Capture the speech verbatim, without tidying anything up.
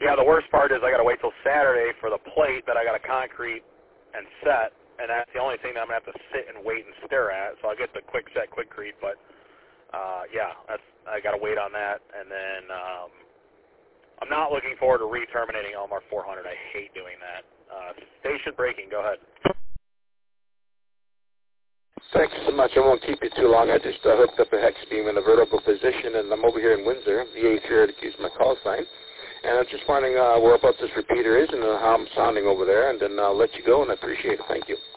Yeah, the worst part is I got to wait till Saturday for the plate that I got to concrete and set, and that's the only thing that I'm going to have to sit and wait and stare at. So I'll get the quick set, quickcrete, but uh, yeah, that's I got to wait on that. And then um, I'm not looking forward to re-terminating Elmar four hundred. I hate doing that. Uh, station breaking, go ahead. Thanks so much. I won't keep you too long. I just uh, hooked up a hex beam in a vertical position, and I'm over here in Windsor. The eighth here to use my call sign. And I'm just wondering uh, where about this repeater is and uh, how I'm sounding over there, and then I'll let you go, and I appreciate it. Thank you.